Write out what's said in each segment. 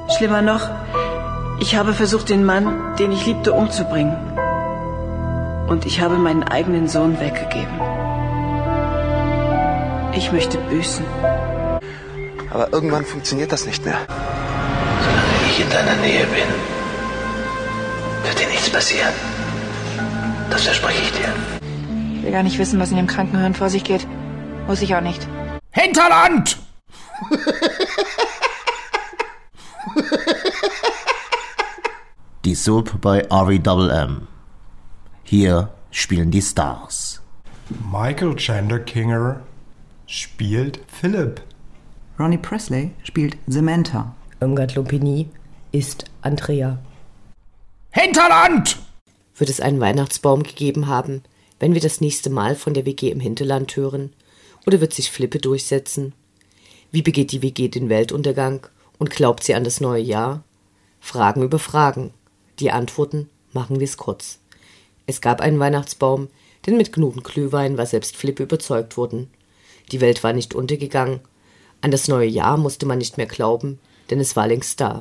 Schlimmer noch, ich habe versucht, den Mann, den ich liebte, umzubringen. Und ich habe meinen eigenen Sohn weggegeben. Ich möchte büßen. Aber irgendwann funktioniert das nicht mehr. Solange ich in deiner Nähe bin, wird dir nichts passieren. Das verspreche ich dir. Ich will gar nicht wissen, was in dem Krankenhirn vor sich geht. Muss ich auch nicht. Hinterland! Die Soap bei REMM. Hier spielen die Stars. Michael Chandler-Kinger spielt Philip. Ronnie Presley spielt Samantha. Irmgard Lumpini ist Andrea. Hinterland! Wird es einen Weihnachtsbaum gegeben haben, wenn wir das nächste Mal von der WG im Hinterland hören? Oder wird sich Flippe durchsetzen? Wie begeht die WG den Weltuntergang und glaubt sie an das neue Jahr? Fragen über Fragen. Die Antworten machen wir es kurz. Es gab einen Weihnachtsbaum, denn mit genug Glühwein war selbst Flippe überzeugt worden. Die Welt war nicht untergegangen. An das neue Jahr musste man nicht mehr glauben, denn es war längst da.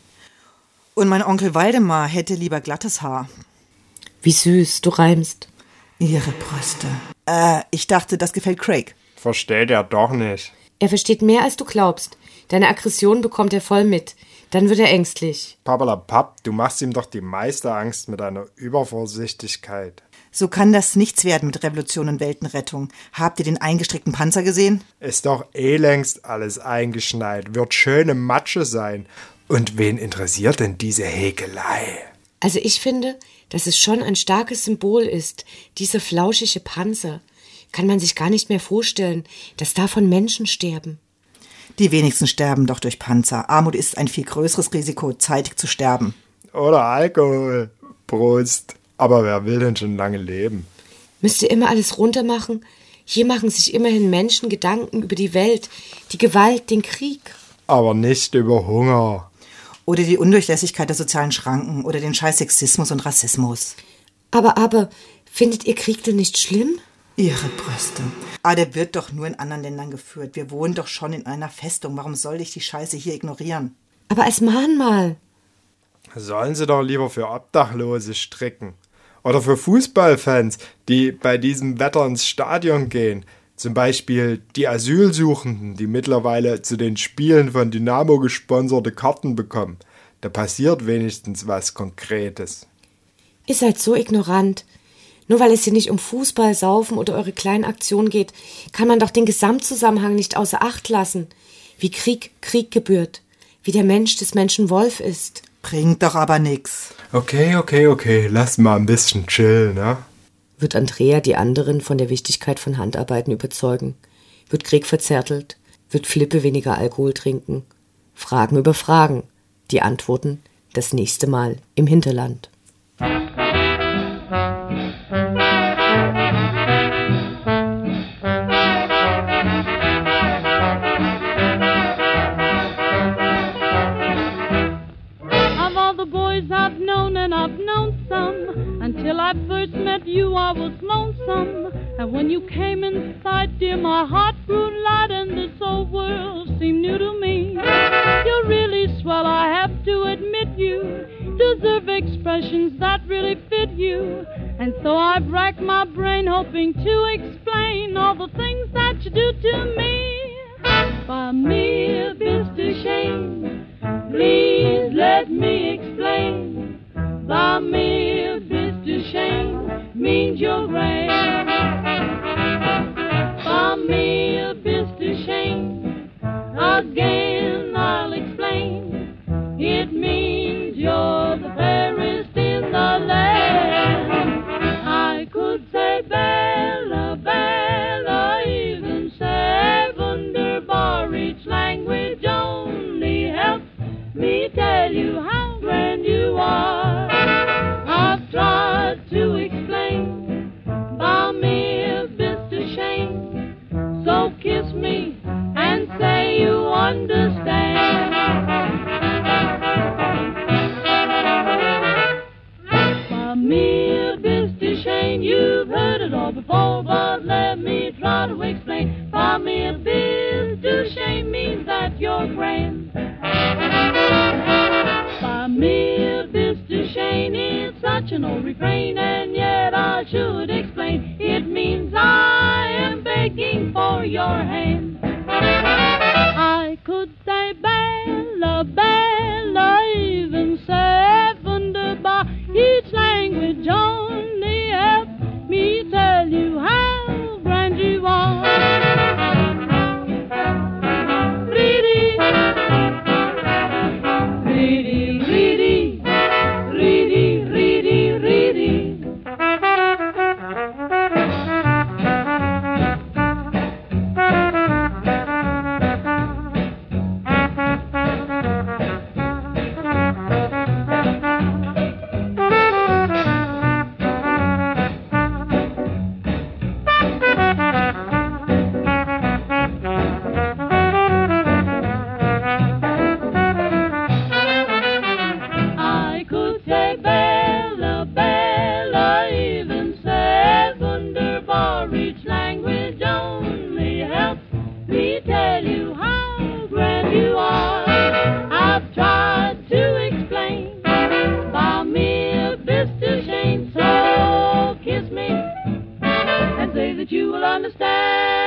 Und mein Onkel Waldemar hätte lieber glattes Haar. Wie süß, du reimst. Ihre Brüste. Ich dachte, das gefällt Craig. Versteht er doch nicht. Er versteht mehr, als du glaubst. Deine Aggression bekommt er voll mit. Dann wird er ängstlich. Papperlapapp, du machst ihm doch die meiste Angst mit deiner Übervorsichtigkeit. So kann das nichts werden mit Revolution und Weltenrettung. Habt ihr den eingestrickten Panzer gesehen? Ist doch längst alles eingeschneit. Wird schöne Matsche sein. Und wen interessiert denn diese Häkelei? Also ich finde, dass es schon ein starkes Symbol ist, dieser flauschige Panzer. Kann man sich gar nicht mehr vorstellen, dass davon Menschen sterben. Die wenigsten sterben doch durch Panzer. Armut ist ein viel größeres Risiko, zeitig zu sterben. Oder Alkohol. Prost. Aber wer will denn schon lange leben? Müsst ihr immer alles runtermachen? Hier machen sich immerhin Menschen Gedanken über die Welt, die Gewalt, den Krieg. Aber nicht über Hunger. Oder die Undurchlässigkeit der sozialen Schranken oder den scheiß Sexismus und Rassismus. Aber, findet ihr Krieg denn nicht schlimm? Ihre Brüste. Aber der wird doch nur in anderen Ländern geführt. Wir wohnen doch schon in einer Festung. Warum soll ich die Scheiße hier ignorieren? Aber als Mahnmal. Sollen sie doch lieber für Obdachlose stricken. Oder für Fußballfans, die bei diesem Wetter ins Stadion gehen. Zum Beispiel die Asylsuchenden, die mittlerweile zu den Spielen von Dynamo gesponserte Karten bekommen. Da passiert wenigstens was Konkretes. Ihr seid so ignorant. Nur weil es hier nicht um Fußball, Saufen oder eure kleinen Aktionen geht, kann man doch den Gesamtzusammenhang nicht außer Acht lassen. Wie Krieg gebührt. Wie der Mensch des Menschen Wolf ist. Bringt doch aber nix. Okay. Lass mal ein bisschen chillen, ne? Wird Andrea die anderen von der Wichtigkeit von Handarbeiten überzeugen? Wird Craig verzärtelt? Wird Flippe weniger Alkohol trinken? Fragen über Fragen. Die Antworten das nächste Mal im Hinterland. I've known and I've known some. Until I first met you I was lonesome. And when you came in sight, dear, my heart grew light and this old world seemed new to me. You're really swell, I have to admit you deserve expressions that really fit you. And so I've racked my brain hoping to explain all the things that you do to me. By me, Mr. Shane, please let me explain. By me, Mr. Shane means you're great. By me, Mr. Shane, again I'll explain. It means you're the fairest in the land. I could say Bella, Bella, even say wunderbar. Each language only helps me tell you how grand you are. I've tried to explain. By me, Mr. Shane, so kiss me and say you understand. By me, Mr. Shane, you've heard it all before, but let me try to explain. By me, Mr. Shane means that you're grand. conventional refrain, and yet I should explain. It means I am begging for your hand. I could say Bella, Bella, even say wunderbar. Each language only help me tell you how grand you are. Reedy, reedy, reedy, reedy, reedy, reedy. I could say Bella, Bella, even say wunderbar. Each language only helps me tell you how grand you are. I've tried to explain by mere Vista Shane, so kiss me and say that you will understand.